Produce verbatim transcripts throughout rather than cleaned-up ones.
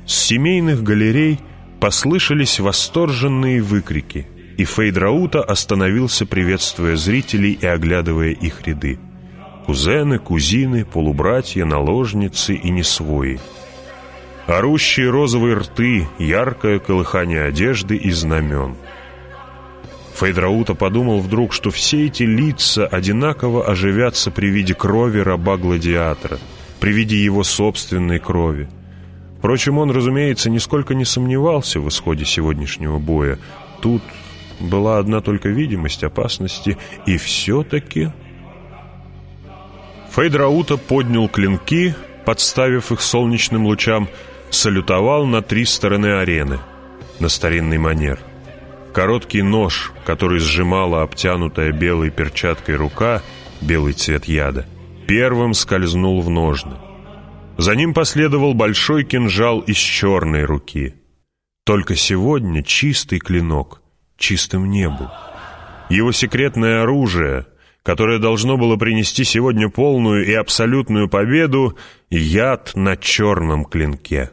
С семейных галерей послышались восторженные выкрики, и Фейдраута остановился, приветствуя зрителей и оглядывая их ряды. Кузены, кузины, полубратья, наложницы и несвои. Орущие розовые рты, яркое колыхание одежды и знамен. Фейдраута подумал вдруг, что все эти лица одинаково оживятся при виде крови раба-гладиатора, при виде его собственной крови. Впрочем, он, разумеется, нисколько не сомневался в исходе сегодняшнего боя. Тут была одна только видимость опасности, и все-таки... Фейдраута поднял клинки, подставив их солнечным лучам, салютовал на три стороны арены, на старинный манер. Короткий нож, который сжимала обтянутая белой перчаткой рука, белый цвет яда, первым скользнул в ножны. За ним последовал большой кинжал из черной руки. Только сегодня чистый клинок чистым не был. Его секретное оружие, которое должно было принести сегодня полную и абсолютную победу, яд на черном клинке.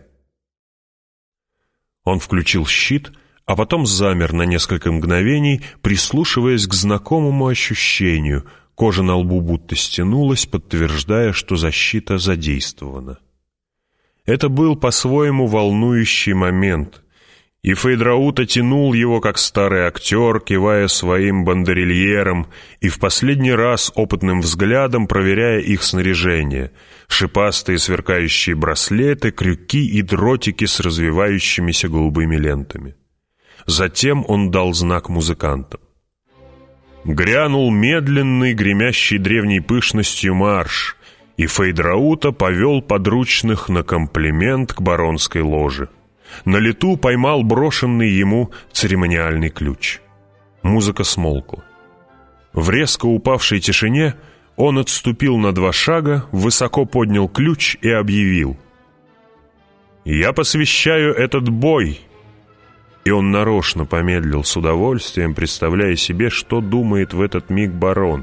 Он включил щит, а потом замер на несколько мгновений, прислушиваясь к знакомому ощущению. Кожа на лбу будто стянулась, подтверждая, что защита задействована. Это был по-своему волнующий момент, и Фейдраута тянул его, как старый актер, кивая своим бандерильером и в последний раз опытным взглядом проверяя их снаряжение: шипастые сверкающие браслеты, крюки и дротики с развивающимися голубыми лентами. Затем он дал знак музыкантам. Грянул медленный, гремящий древней пышностью марш, и Фейдраута повел подручных на комплимент к баронской ложе. На лету поймал брошенный ему церемониальный ключ. Музыка смолкла. В резко упавшей тишине он отступил на два шага, высоко поднял ключ и объявил: «Я посвящаю этот бой». И он нарочно помедлил с удовольствием, представляя себе, что думает в этот миг барон.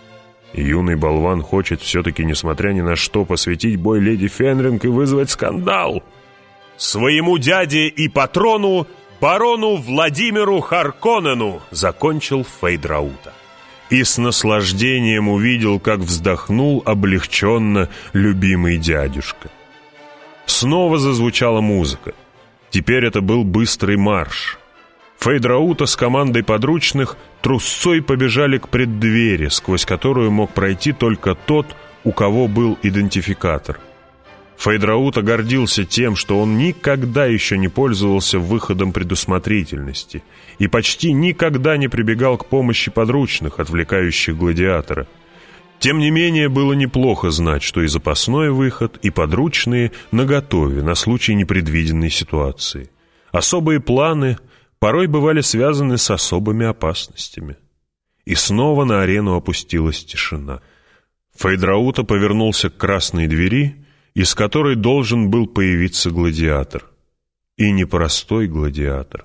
Юный болван хочет все-таки, несмотря ни на что, посвятить бой леди Фенринг и вызвать скандал. «Своему дяде и патрону, барону Владимиру Харконнену», закончил Фейдраута. И с наслаждением увидел, как вздохнул облегченно любимый дядюшка. Снова зазвучала музыка. Теперь это был быстрый марш. Фейдраута с командой подручных трусцой побежали к преддвери, сквозь которую мог пройти только тот, у кого был идентификатор. Фейдраута гордился тем, что он никогда еще не пользовался выходом предусмотрительности и почти никогда не прибегал к помощи подручных, отвлекающих гладиатора. Тем не менее, было неплохо знать, что и запасной выход, и подручные наготове на случай непредвиденной ситуации. Особые планы порой бывали связаны с особыми опасностями. И снова на арену опустилась тишина. Фейдраута повернулся к красной двери, из которой должен был появиться гладиатор. И непростой гладиатор.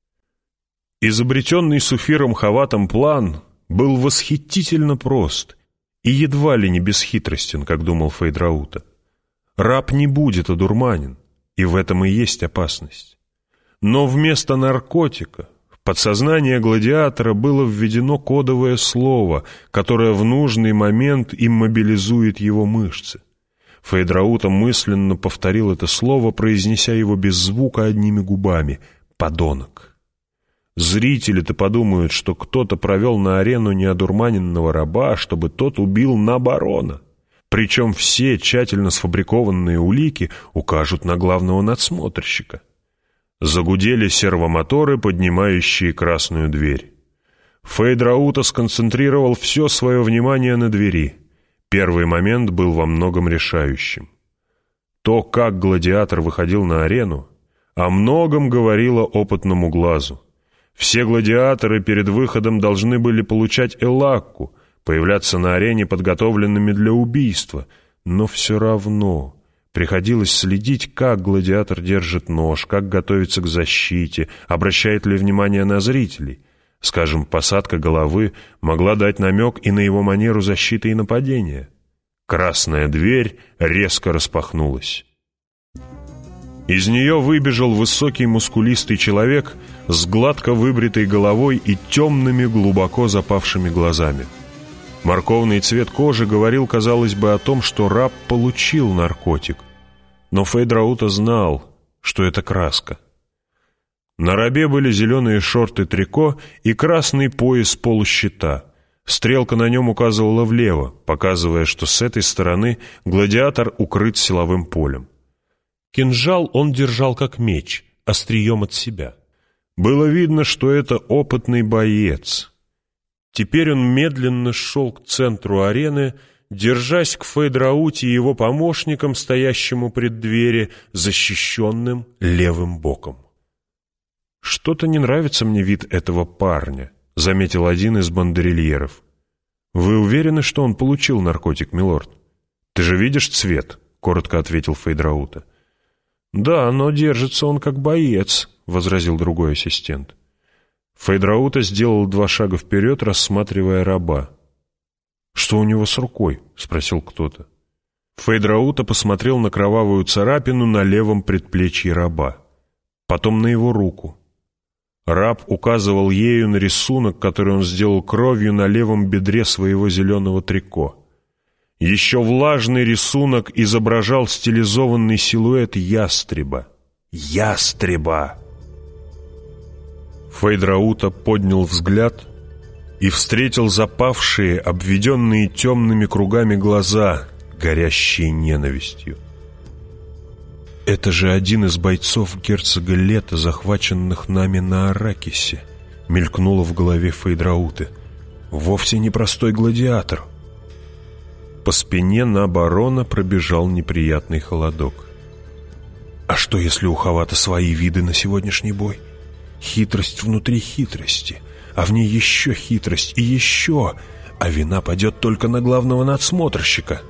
Изобретенный Суфиром Хаватом план был восхитительно прост и едва ли не бесхитростен, как думал Фейдраута. Раб не будет одурманен, и в этом и есть опасность. Но вместо наркотика в подсознание гладиатора было введено кодовое слово, которое в нужный момент иммобилизует его мышцы. Фейдраута мысленно повторил это слово, произнеся его без звука одними губами: «Подонок». Зрители-то подумают, что кто-то провел на арену неодурманенного раба, чтобы тот убил на барона. Причем все тщательно сфабрикованные улики укажут на главного надсмотрщика. Загудели сервомоторы, поднимающие красную дверь. Фейдраута сконцентрировал все свое внимание на двери. Первый момент был во многом решающим. То, как гладиатор выходил на арену, о многом говорило опытному глазу. Все гладиаторы перед выходом должны были получать элакку, появляться на арене подготовленными для убийства, но все равно приходилось следить, как гладиатор держит нож, как готовится к защите, обращает ли внимание на зрителей. Скажем, посадка головы могла дать намек и на его манеру защиты и нападения. Красная дверь резко распахнулась. Из нее выбежал высокий мускулистый человек с гладко выбритой головой и темными, глубоко запавшими глазами. Морковный цвет кожи говорил, казалось бы, о том, что раб получил наркотик. Но Фейдраута знал, что это краска. На рабе были зеленые шорты-трико и красный пояс полущита. Стрелка на нем указывала влево, показывая, что с этой стороны гладиатор укрыт силовым полем. Кинжал он держал как меч, острием от себя. Было видно, что это опытный боец. Теперь он медленно шел к центру арены, держась к Фейдрауте и его помощникам, стоящему пред двери, защищенным левым боком. «Что-то не нравится мне вид этого парня», — заметил один из бандерильеров. «Вы уверены, что он получил наркотик, милорд? Ты же видишь цвет», — коротко ответил Фейдраута. «Да, но держится он как боец», — возразил другой ассистент. Фейдраута сделал два шага вперед, рассматривая раба. «Что у него с рукой?» — спросил кто-то. Фейдраута посмотрел на кровавую царапину на левом предплечье раба, потом на его руку. Раб указывал ею на рисунок, который он сделал кровью на левом бедре своего зеленого трико. Еще влажный рисунок изображал стилизованный силуэт ястреба. Ястреба! Фейдраута поднял взгляд и встретил запавшие, обведенные темными кругами глаза, горящие ненавистью. «Это же один из бойцов герцога Лето, захваченных нами на Аракисе», — мелькнуло в голове Фейдрауты. «Вовсе не простой гладиатор». По спине на барона пробежал неприятный холодок. «А что, если у Хавата свои виды на сегодняшний бой? Хитрость внутри хитрости, а в ней еще хитрость и еще, а вина падет только на главного надсмотрщика».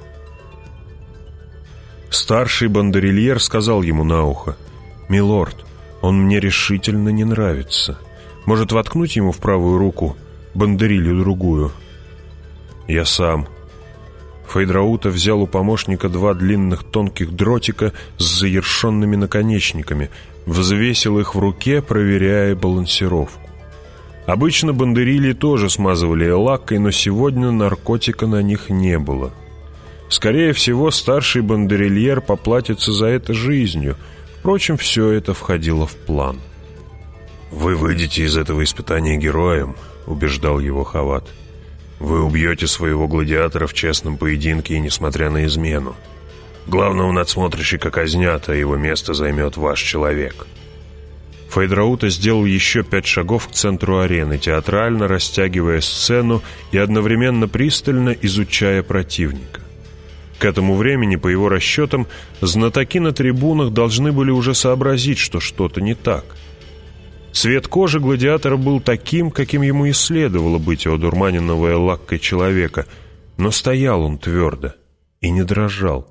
Старший бандерильер сказал ему на ухо: «Милорд, он мне решительно не нравится. Может, воткнуть ему в правую руку бандерилью другую?» «Я сам». Фейдраута взял у помощника два длинных тонких дротика с заершенными наконечниками, взвесил их в руке, проверяя балансировку. Обычно бандерильи тоже смазывали лаккой, но сегодня наркотика на них не было. Скорее всего, старший бандерильер поплатится за это жизнью. Впрочем, все это входило в план. «Вы выйдете из этого испытания героем», — убеждал его Хават. «Вы убьете своего гладиатора в честном поединке, и несмотря на измену. Главного надсмотрщика казнят, а его место займет ваш человек». Фейдраута сделал еще пять шагов к центру арены, театрально растягивая сцену и одновременно пристально изучая противника. К этому времени, по его расчетам, знатоки на трибунах должны были уже сообразить, что что-то не так. Цвет кожи гладиатора был таким, каким ему и следовало быть у одурманенного лаккой человека, но стоял он твердо и не дрожал.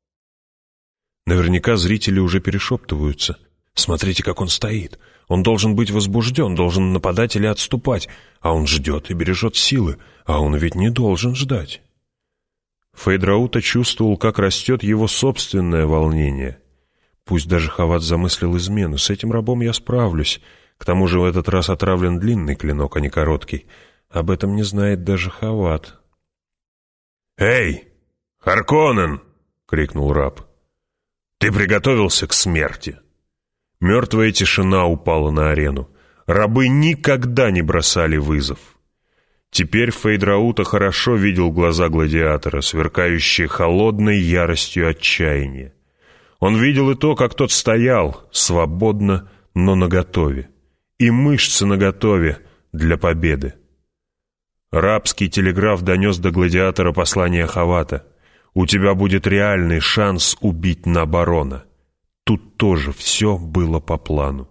Наверняка зрители уже перешептываются: «Смотрите, как он стоит. Он должен быть возбужден, должен нападать или отступать, а он ждет и бережет силы, а он ведь не должен ждать». Фейдраута чувствовал, как растет его собственное волнение. Пусть даже Хават замыслил измену, с этим рабом я справлюсь. К тому же в этот раз отравлен длинный клинок, а не короткий. Об этом не знает даже Хават. «Эй, Харконнен!» — крикнул раб. «Ты приготовился к смерти!» Мертвая тишина упала на арену. Рабы никогда не бросали вызов. Теперь Фейдраута хорошо видел глаза гладиатора, сверкающие холодной яростью отчаяния. Он видел и то, как тот стоял, свободно, но наготове, и мышцы наготове для победы. Рабский телеграф донес до гладиатора послание Хавата: «У тебя будет реальный шанс убить Набарона». Тут тоже все было по плану.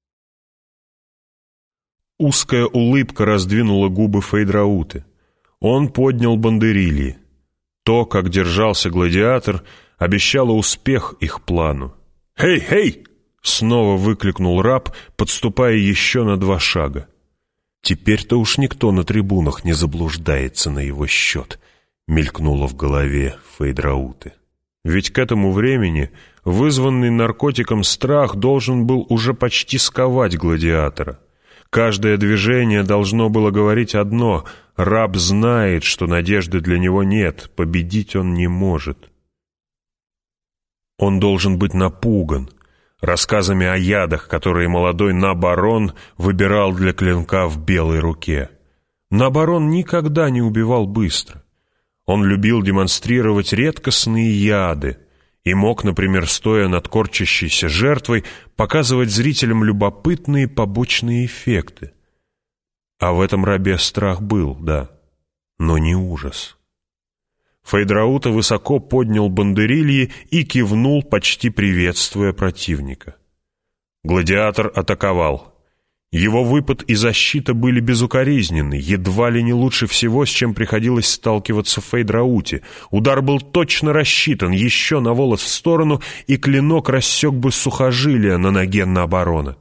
Узкая улыбка раздвинула губы Фейдрауты. Он поднял бандерильи. То, как держался гладиатор, обещало успех их плану. «Хей, хей!» — снова выкликнул раб, подступая еще на два шага. «Теперь-то уж никто на трибунах не заблуждается на его счет», — мелькнуло в голове Фейдрауты. Ведь к этому времени вызванный наркотиком страх должен был уже почти сковать гладиатора. Каждое движение должно было говорить одно: раб знает, что надежды для него нет, победить он не может. Он должен быть напуган рассказами о ядах, которые молодой Набарон выбирал для клинка в белой руке. Набарон никогда не убивал быстро. Он любил демонстрировать редкостные яды и мог, например, стоя над корчащейся жертвой, показывать зрителям любопытные побочные эффекты. А в этом рабе страх был, да, но не ужас. Фейдраута высоко поднял бандерильи и кивнул, почти приветствуя противника. Гладиатор атаковал. Его выпад и защита были безукоризненны, едва ли не лучше всего, с чем приходилось сталкиваться Фейдрауте. Удар был точно рассчитан, еще на волос в сторону, и клинок рассек бы сухожилие на ноге Набарона.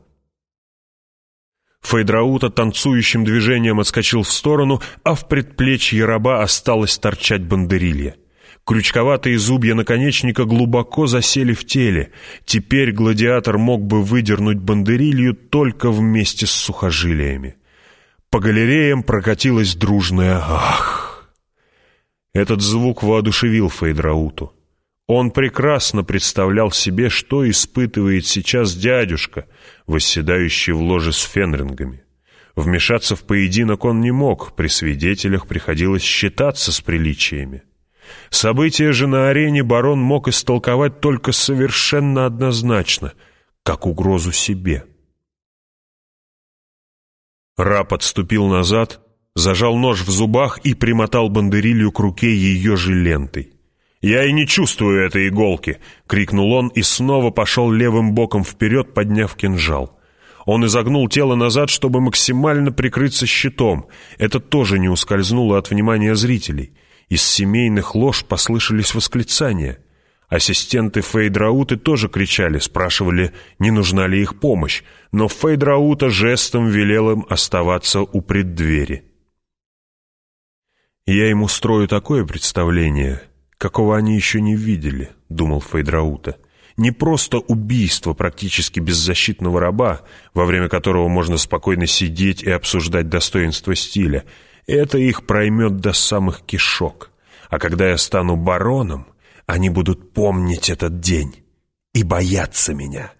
Фейдраута танцующим движением отскочил в сторону, а в предплечье раба осталось торчать бандерилья. Крючковатые зубья наконечника глубоко засели в теле. Теперь гладиатор мог бы выдернуть бандерилью только вместе с сухожилиями. По галереям прокатилось дружное «ах». Этот звук воодушевил Фейдрауту. Он прекрасно представлял себе, что испытывает сейчас дядюшка, восседающий в ложе с фенрингами. Вмешаться в поединок он не мог, при свидетелях приходилось считаться с приличиями. События же на арене барон мог истолковать только совершенно однозначно, как угрозу себе. Раб отступил назад, зажал нож в зубах и примотал бандерилью к руке ее же лентой. «Я и не чувствую этой иголки!» — крикнул он и снова пошел левым боком вперед, подняв кинжал. Он изогнул тело назад, чтобы максимально прикрыться щитом. Это тоже не ускользнуло от внимания зрителей. Из семейных лож послышались восклицания. Ассистенты Фейдрауты тоже кричали, спрашивали, не нужна ли их помощь, но Фейдраута жестом велел им оставаться у преддвери. «Я им устрою такое представление, какого они еще не видели», — думал Фейдраута. «Не просто убийство практически беззащитного раба, во время которого можно спокойно сидеть и обсуждать достоинство стиля. Это их проймет до самых кишок. А когда я стану бароном, они будут помнить этот день и бояться меня».